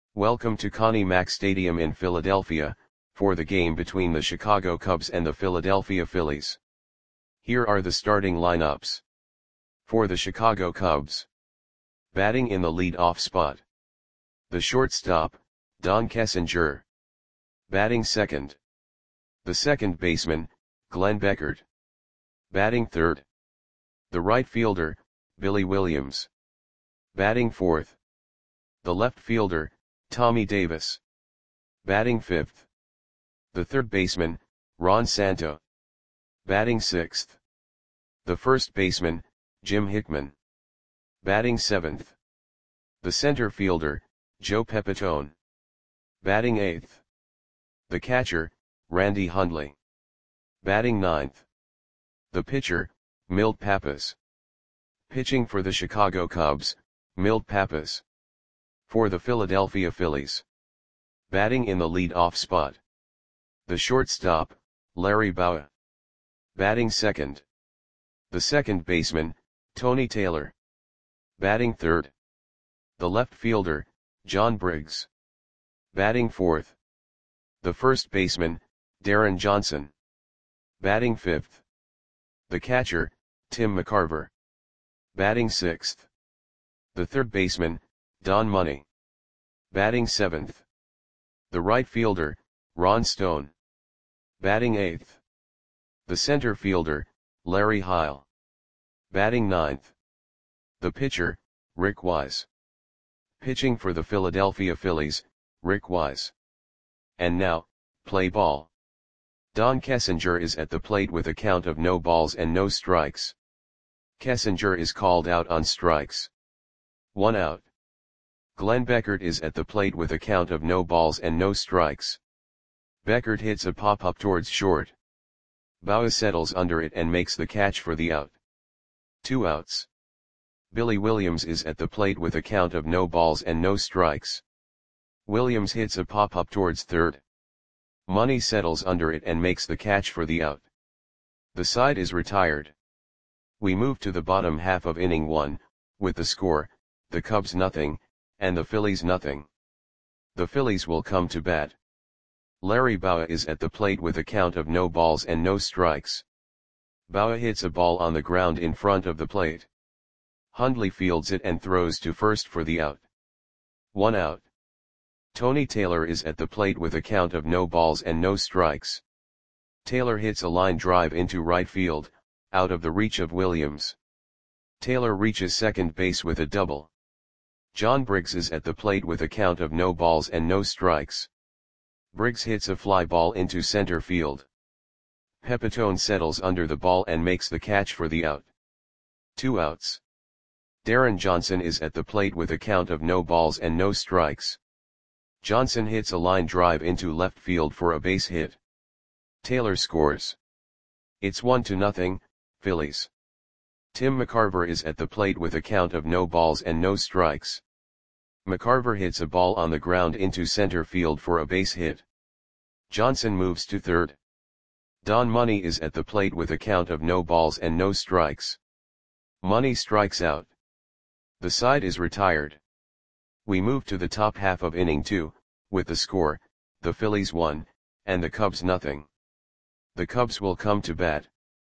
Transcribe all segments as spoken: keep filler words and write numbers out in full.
Welcome to Connie Mack Stadium in Philadelphia, for the game between the Chicago Cubs and the Philadelphia Phillies. Here are the starting lineups. For the Chicago Cubs. Batting in the lead-off spot. The shortstop, Don Kessinger. Batting second. The second baseman, Glenn Beckert. Batting third. The right fielder, Billy Williams. Batting fourth. The left fielder, Tommy Davis. Batting fifth. The third baseman, Ron Santo. Batting sixth. The first baseman, Jim Hickman. Batting seventh. The center fielder, Joe Pepitone. Batting eighth. The catcher, Randy Hundley. Batting ninth. The pitcher, Milt Pappas. Pitching for the Chicago Cubs, Milt Pappas. For the Philadelphia Phillies. Batting in the lead-off spot. The shortstop, Larry Bowa. Batting second. The second baseman, Tony Taylor. Batting third. The left fielder, John Briggs. Batting fourth. The first baseman, Darren Johnson. Batting fifth. The catcher, Tim McCarver. Batting sixth. The third baseman, Don Money. Batting seventh. The right fielder, Ron Stone. Batting eighth. The center fielder, Larry Heil. Batting ninth. The pitcher, Rick Wise. Pitching for the Philadelphia Phillies, Rick Wise. And now, play ball. Don Kessinger is at the plate with a count of no balls and no strikes. Kessinger is called out on strikes. One out. Glenn Beckert is at the plate with a count of no balls and no strikes. Beckert hits a pop-up towards short. Bowa settles under it and makes the catch for the out. Two outs. Billy Williams is at the plate with a count of no balls and no strikes. Williams hits a pop-up towards third. Money settles under it and makes the catch for the out. The side is retired. We move to the bottom half of inning one, with the score, the Cubs nothing, and the Phillies nothing. The Phillies will come to bat. Larry Bowa is at the plate with a count of no balls and no strikes. Bowa hits a ball on the ground in front of the plate. Hundley fields it and throws to first for the out. One out. Tony Taylor is at the plate with a count of no balls and no strikes. Taylor hits a line drive into right field, out of the reach of Williams. Taylor reaches second base with a double. John Briggs is at the plate with a count of no balls and no strikes. Briggs hits a fly ball into center field. Pepitone settles under the ball and makes the catch for the out. Two outs. Darren Johnson is at the plate with a count of no balls and no strikes. Johnson hits a line drive into left field for a base hit. Taylor scores. It's one to nothing, Phillies. Tim McCarver is at the plate with a count of no balls and no strikes. McCarver hits a ball on the ground into center field for a base hit. Johnson moves to third. Don Money is at the plate with a count of no balls and no strikes. Money strikes out. The side is retired. We move to the top half of inning two, with the score, the Phillies one, and the Cubs nothing. The Cubs will come to bat.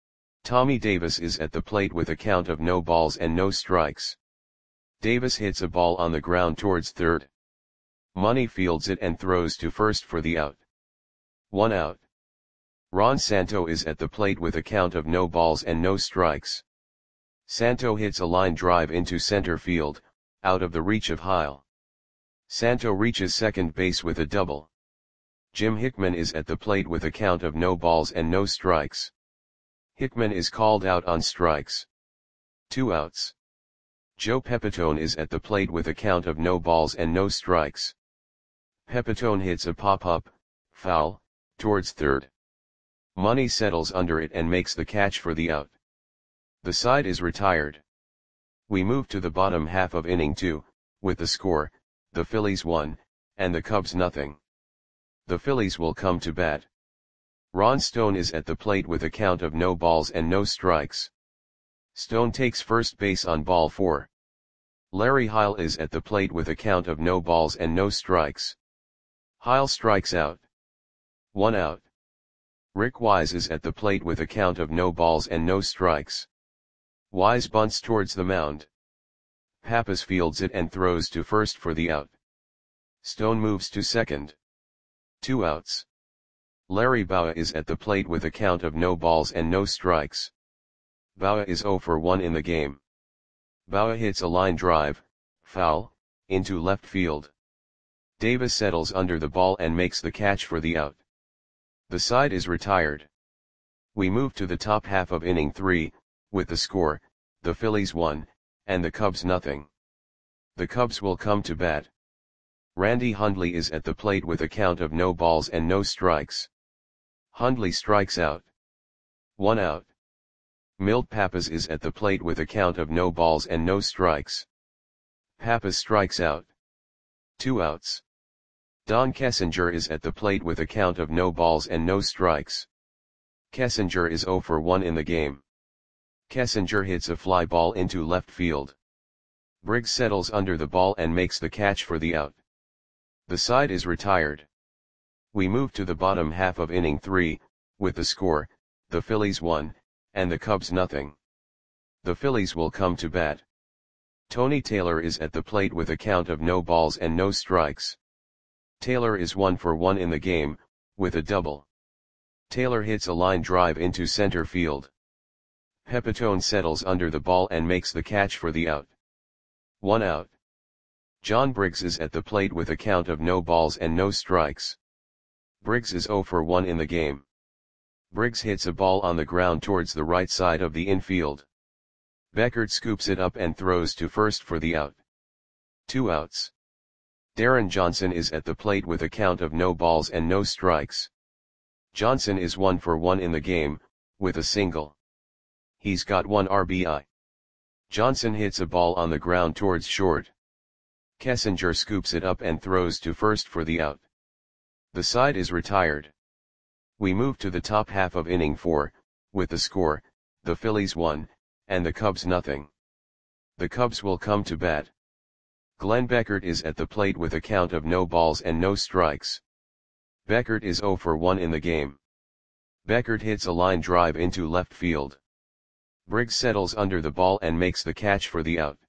Tommy Davis is at the plate with a count of no balls and no strikes. Davis hits a ball on the ground towards third. Money fields it and throws to first for the out. One out. Ron Santo is at the plate with a count of no balls and no strikes. Santo hits a line drive into center field, out of the reach of Heil. Santo reaches second base with a double. Jim Hickman is at the plate with a count of no balls and no strikes. Hickman is called out on strikes. Two outs. Joe Pepitone is at the plate with a count of no balls and no strikes. Pepitone hits a pop-up, foul, towards third. Money settles under it and makes the catch for the out. The side is retired. We move to the bottom half of inning two, with the score, the Phillies one, and the Cubs nothing. The Phillies will come to bat. Ron Stone is at the plate with a count of no balls and no strikes. Stone takes first base on ball four. Larry Heil is at the plate with a count of no balls and no strikes. Heil strikes out. One out. Rick Wise is at the plate with a count of no balls and no strikes. Wise bunts towards the mound. Pappas fields it and throws to first for the out. Stone moves to second. Two outs. Larry Bowa is at the plate with a count of no balls and no strikes. Bowa is oh for one in the game. Bowa hits a line drive, foul, into left field. Davis settles under the ball and makes the catch for the out. The side is retired. We move to the top half of inning three, with the score, the Phillies one, and the Cubs nothing. The Cubs will come to bat. Randy Hundley is at the plate with a count of no balls and no strikes. Hundley strikes out. One out. Milt Pappas is at the plate with a count of no balls and no strikes. Pappas strikes out. Two outs. Don Kessinger is at the plate with a count of no balls and no strikes. Kessinger is oh for one in the game. Kessinger hits a fly ball into left field. Briggs settles under the ball and makes the catch for the out. The side is retired. We move to the bottom half of inning three, with the score, the Phillies one, and the Cubs nothing. The Phillies will come to bat. Tony Taylor is at the plate with a count of no balls and no strikes. Taylor is one for one in the game, with a double. Taylor hits a line drive into center field. Pepitone settles under the ball and makes the catch for the out. One out. John Briggs is at the plate with a count of no balls and no strikes. Briggs is oh for one in the game. Briggs hits a ball on the ground towards the right side of the infield. Beckert scoops it up and throws to first for the out. Two outs. Darren Johnson is at the plate with a count of no balls and no strikes. Johnson is one for one in the game, with a single. He's got one R B I. Johnson hits a ball on the ground towards short. Kessinger scoops it up and throws to first for the out. The side is retired. We move to the top half of inning four, with the score, the Phillies one, and the Cubs nothing. The Cubs will come to bat. Glenn Beckert is at the plate with a count of no balls and no strikes. Beckert is oh for one in the game. Beckert hits a line drive into left field. Briggs settles under the ball and makes the catch for the out.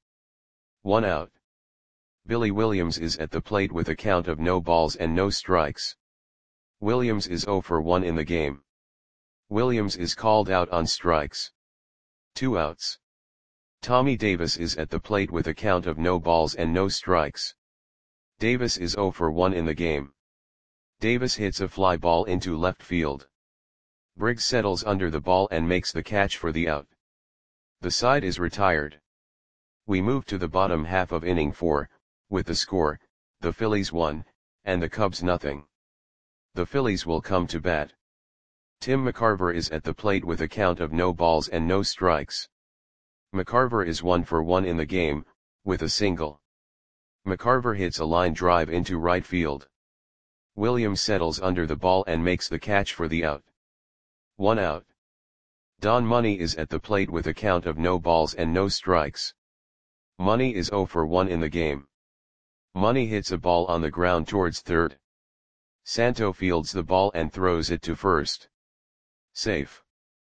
One out. Billy Williams is at the plate with a count of no balls and no strikes. Williams is oh for one in the game. Williams is called out on strikes. Two outs. Tommy Davis is at the plate with a count of no balls and no strikes. Davis is oh for one in the game. Davis hits a fly ball into left field. Briggs settles under the ball and makes the catch for the out. The side is retired. We move to the bottom half of inning four, with the score, the Phillies one, and the Cubs nothing. The Phillies will come to bat. Tim McCarver is at the plate with a count of no balls and no strikes. McCarver is one for one in the game, with a single. McCarver hits a line drive into right field. Williams settles under the ball and makes the catch for the out. One out. Don Money is at the plate with a count of no balls and no strikes. Money is oh for one in the game. Money hits a ball on the ground towards third. Santo fields the ball and throws it to first. Safe.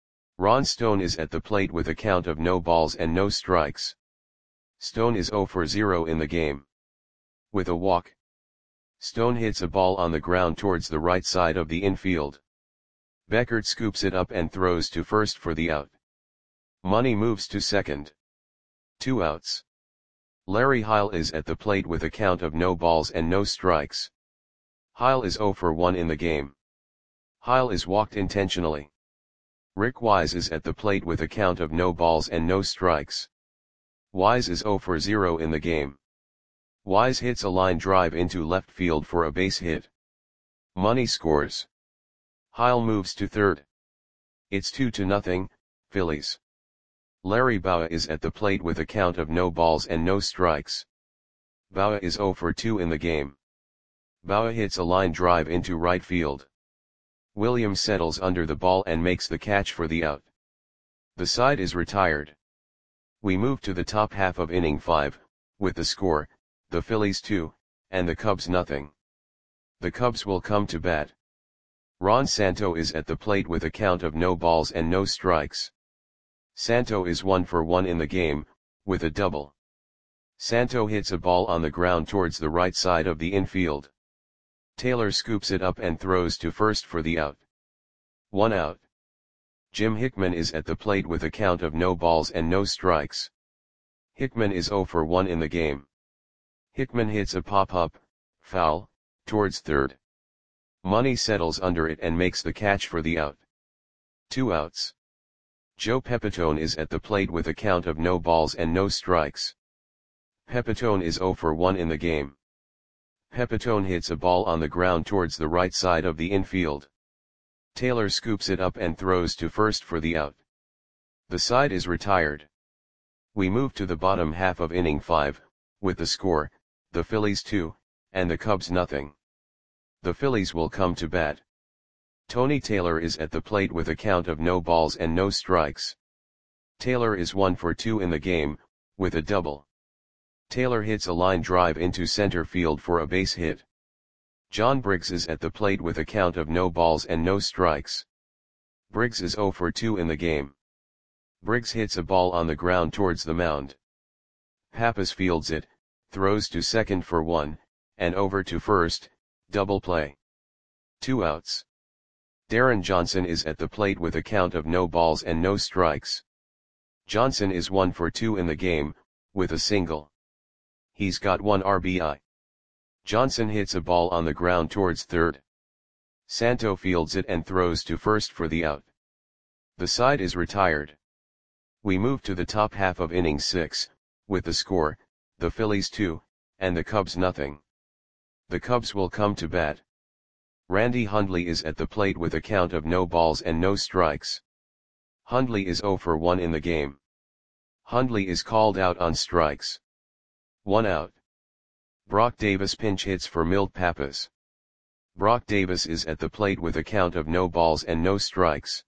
Ron Stone is at the plate with a count of no balls and no strikes. Stone is oh for zero in the game. With a walk. Stone hits a ball on the ground towards the right side of the infield. Beckert scoops it up and throws to first for the out. Money moves to second. Two outs. Larry Heil is at the plate with a count of no balls and no strikes. Heil is oh for one in the game. Heil is walked intentionally. Rick Wise is at the plate with a count of no balls and no strikes. Wise is oh for zero in the game. Wise hits a line drive into left field for a base hit. Money scores. Heil moves to third. It's two to nothing, Phillies. Larry Bowa is at the plate with a count of no balls and no strikes. Bowa is oh for two in the game. Bowa hits a line drive into right field. Williams settles under the ball and makes the catch for the out. The side is retired. We move to the top half of inning five, with the score, the Phillies two, and the Cubs nothing. The Cubs will come to bat. Ron Santo is at the plate with a count of no balls and no strikes. Santo is one for one in the game, with a double. Santo hits a ball on the ground towards the right side of the infield. Taylor scoops it up and throws to first for the out. One out. Jim Hickman is at the plate with a count of no balls and no strikes. Hickman is zero for one in the game. Hickman hits a pop-up, foul, towards third. Money settles under it and makes the catch for the out. Two outs. Joe Pepitone is at the plate with a count of no balls and no strikes. Pepitone is zero for one in the game. Pepitone hits a ball on the ground towards the right side of the infield. Taylor scoops it up and throws to first for the out. The side is retired. We move to the bottom half of inning five, with the score, the Phillies two, and the Cubs nothing. The Phillies will come to bat. Tony Taylor is at the plate with a count of no balls and no strikes. Taylor is one for two in the game, with a double. Taylor hits a line drive into center field for a base hit. John Briggs is at the plate with a count of no balls and no strikes. Briggs is zero for two in the game. Briggs hits a ball on the ground towards the mound. Pappas fields it, throws to second for one, and over to first, double play. Two outs. Darren Johnson is at the plate with a count of no balls and no strikes. Johnson is one for two in the game, with a single. He's got one R B I. Johnson hits a ball on the ground towards third. Santo fields it and throws to first for the out. The side is retired. We move to the top half of inning six, with the score, the Phillies two, and the Cubs nothing. The Cubs will come to bat. Randy Hundley is at the plate with a count of no balls and no strikes. Hundley is zero for one in the game. Hundley is called out on strikes. One out. Brock Davis pinch hits for Milt Pappas. Brock Davis is at the plate with a count of no balls and no strikes.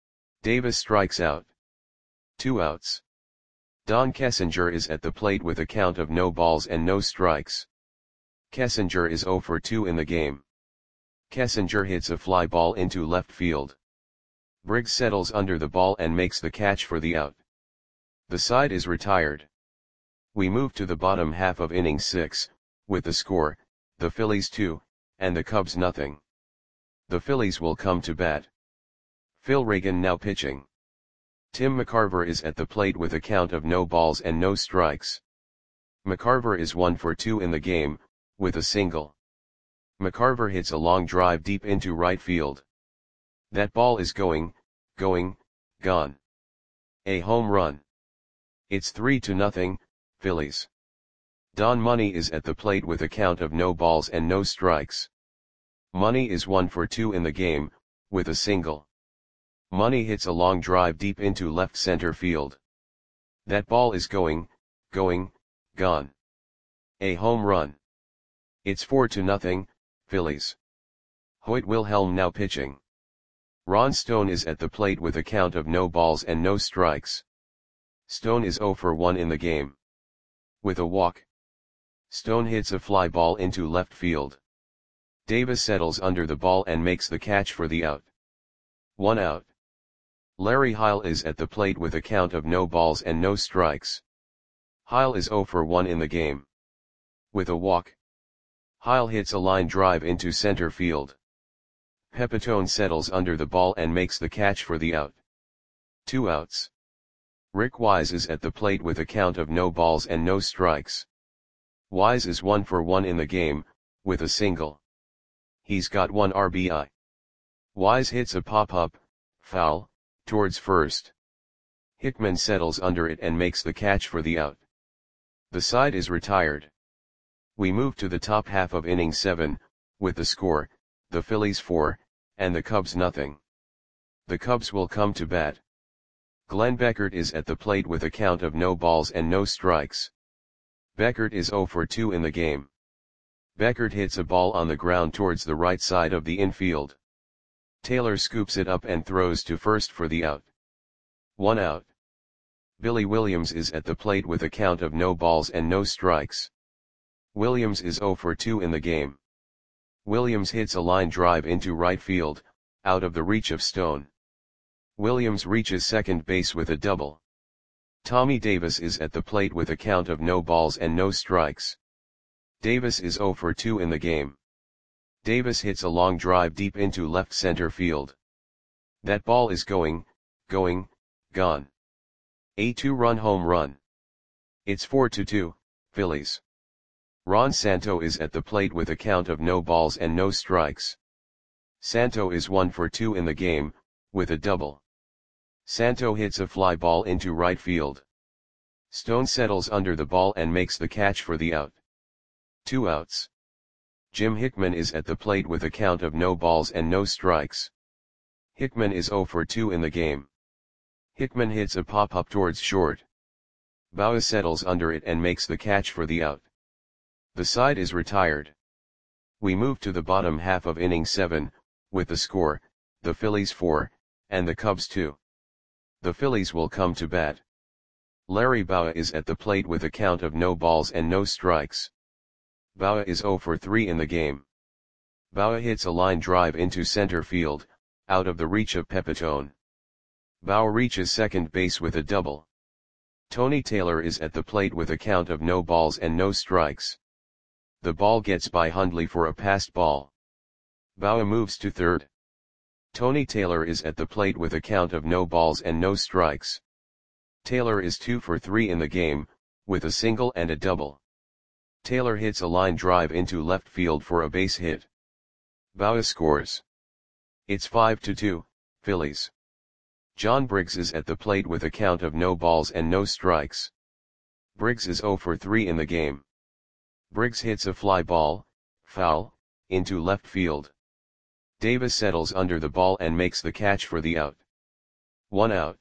Davis strikes out. Two outs. Don Kessinger is at the plate with a count of no balls and no strikes. Kessinger is zero for two in the game. Kessinger hits a fly ball into left field. Briggs settles under the ball and makes the catch for the out. The side is retired. We move to the bottom half of inning six, with the score, the Phillies two, and the Cubs nothing. The Phillies will come to bat. Phil Reagan now pitching. Tim McCarver is at the plate with a count of no balls and no strikes. McCarver is one for two in the game, with a single. McCarver hits a long drive deep into right field. That ball is going, going, gone. A home run. It's three to nothing, Phillies. Don Money is at the plate with a count of no balls and no strikes. Money is one for two in the game, with a single. Money hits a long drive deep into left center field. That ball is going, going, gone. A home run. It's four to nothing, Phillies. Hoyt Wilhelm now pitching. Ron Stone is at the plate with a count of no balls and no strikes. Stone is zero for one in the game. With a walk. Stone hits a fly ball into left field. Davis settles under the ball and makes the catch for the out. One out. Larry Heil is at the plate with a count of no balls and no strikes. Heil is zero for one in the game. With a walk. Heil hits a line drive into center field. Pepitone settles under the ball and makes the catch for the out. Two outs. Rick Wise is at the plate with a count of no balls and no strikes. Wise is one for one in the game, with a single. He's got one R B I. Wise hits a pop-up, foul, towards first. Hickman settles under it and makes the catch for the out. The side is retired. We move to the top half of inning seven, with the score, the Phillies four, and the Cubs nothing. The Cubs will come to bat. Glenn Beckert is at the plate with a count of no balls and no strikes. Beckert is zero for two in the game. Beckert hits a ball on the ground towards the right side of the infield. Taylor scoops it up and throws to first for the out. One out. Billy Williams is at the plate with a count of no balls and no strikes. Williams is zero for two in the game. Williams hits a line drive into right field, out of the reach of Stone. Williams reaches second base with a double. Tommy Davis is at the plate with a count of no balls and no strikes. Davis is zero for two in the game. Davis hits a long drive deep into left center field. That ball is going, going, gone. A two-run home run. It's four to two, Phillies. Ron Santo is at the plate with a count of no balls and no strikes. Santo is one for two in the game, with a double. Santo hits a fly ball into right field. Stone settles under the ball and makes the catch for the out. Two outs. Jim Hickman is at the plate with a count of no balls and no strikes. Hickman is zero for two in the game. Hickman hits a pop-up towards short. Baugh settles under it and makes the catch for the out. The side is retired. We move to the bottom half of inning seven, with the score, the Phillies four, and the Cubs two. The Phillies will come to bat. Larry Baugh is at the plate with a count of no balls and no strikes. Baugh is zero for three in the game. Baugh hits a line drive into center field, out of the reach of Pepitone. Baugh reaches second base with a double. Tony Taylor is at the plate with a count of no balls and no strikes. The ball gets by Hundley for a passed ball. Baugh moves to third. Tony Taylor is at the plate with a count of no balls and no strikes. Taylor is two for three in the game, with a single and a double. Taylor hits a line drive into left field for a base hit. Baugh scores. It's five to two, Phillies. John Briggs is at the plate with a count of no balls and no strikes. Briggs is zero for three in the game. Briggs hits a fly ball, foul, into left field. Davis settles under the ball and makes the catch for the out. One out.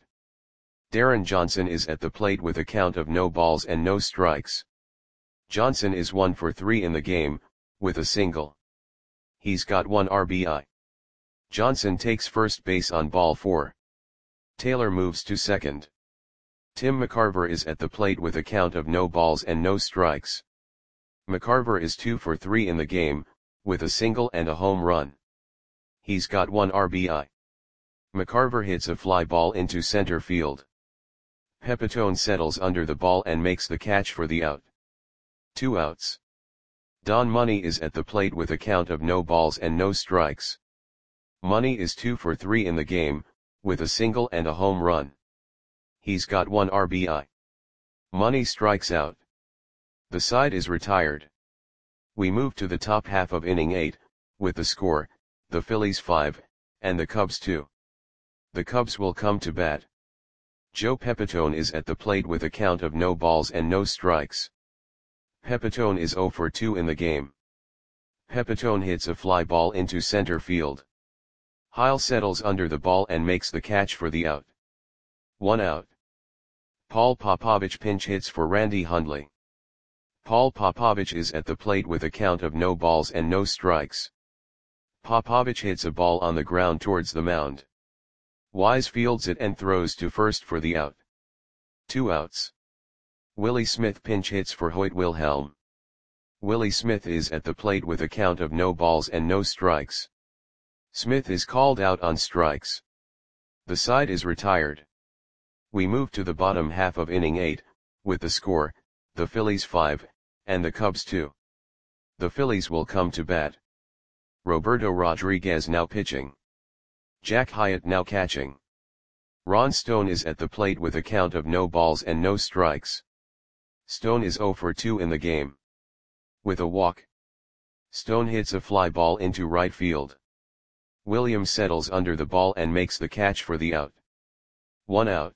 Darren Johnson is at the plate with a count of no balls and no strikes. Johnson is one for three in the game, with a single. He's got one R B I. Johnson takes first base on ball four. Taylor moves to second. Tim McCarver is at the plate with a count of no balls and no strikes. McCarver is two for three in the game, with a single and a home run. He's got one R B I. McCarver hits a fly ball into center field. Pepitone settles under the ball and makes the catch for the out. Two outs. Don Money is at the plate with a count of no balls and no strikes. Money is two for three in the game, with a single and a home run. He's got one R B I. Money strikes out. The side is retired. We move to the top half of inning eight, with the score, the Phillies five, and the Cubs two. The Cubs will come to bat. Joe Pepitone is at the plate with a count of no balls and no strikes. Pepitone is zero for two in the game. Pepitone hits a fly ball into center field. Heil settles under the ball and makes the catch for the out. One out. Paul Popovich pinch hits for Randy Hundley. Paul Popovich is at the plate with a count of no balls and no strikes. Popovich hits a ball on the ground towards the mound. Wise fields it and throws to first for the out. Two outs. Willie Smith pinch hits for Hoyt Wilhelm. Willie Smith is at the plate with a count of no balls and no strikes. Smith is called out on strikes. The side is retired. We move to the bottom half of inning eight, with the score, the Phillies five, and the Cubs two. The Phillies will come to bat. Roberto Rodriguez now pitching. Jack Hyatt now catching. Ron Stone is at the plate with a count of no balls and no strikes. Stone is zero for two in the game. With a walk. Stone hits a fly ball into right field. Williams settles under the ball and makes the catch for the out. One out.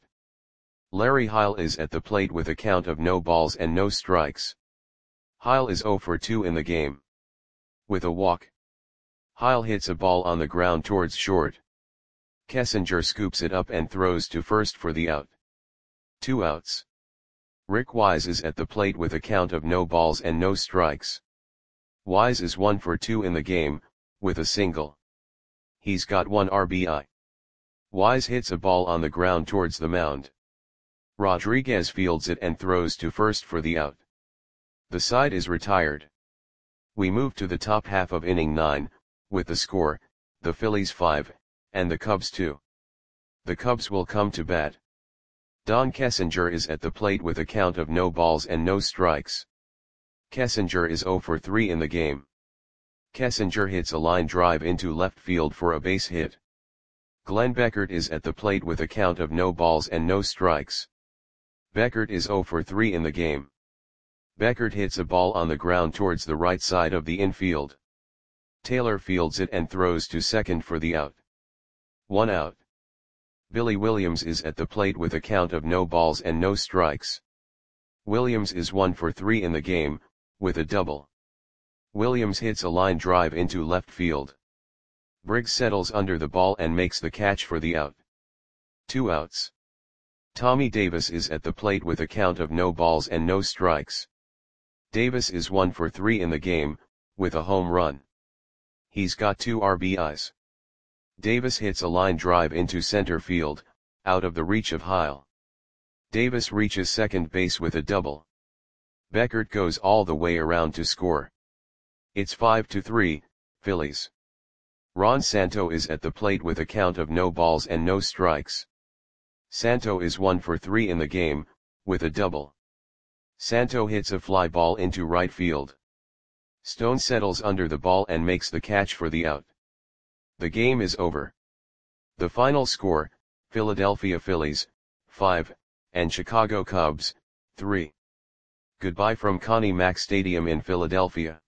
Larry Heil is at the plate with a count of no balls and no strikes. Heil is zero for two in the game. With a walk. Heil hits a ball on the ground towards short. Kessinger scoops it up and throws to first for the out. Two outs. Rick Wise is at the plate with a count of no balls and no strikes. Wise is one for two in the game, with a single. He's got one R B I. Wise hits a ball on the ground towards the mound. Rodriguez fields it and throws to first for the out. The side is retired. We move to the top half of inning nine, with the score, the Phillies five, and the Cubs two. The Cubs will come to bat. Don Kessinger is at the plate with a count of no balls and no strikes. Kessinger is zero for three in the game. Kessinger hits a line drive into left field for a base hit. Glenn Beckert is at the plate with a count of no balls and no strikes. Beckert is zero for three in the game. Beckert hits a ball on the ground towards the right side of the infield. Taylor fields it and throws to second for the out. One out. Billy Williams is at the plate with a count of no balls and no strikes. Williams is one for three in the game, with a double. Williams hits a line drive into left field. Briggs settles under the ball and makes the catch for the out. Two outs. Tommy Davis is at the plate with a count of no balls and no strikes. Davis is one for three in the game, with a home run. He's got two R B Is. Davis hits a line drive into center field, out of the reach of Heil. Davis reaches second base with a double. Beckert goes all the way around to score. It's five to three, Phillies. Ron Santo is at the plate with a count of no balls and no strikes. Santo is one for three in the game, with a double. Santo hits a fly ball into right field. Stone settles under the ball and makes the catch for the out. The game is over. The final score, Philadelphia Phillies, five, and Chicago Cubs, three. Goodbye from Connie Mack Stadium in Philadelphia.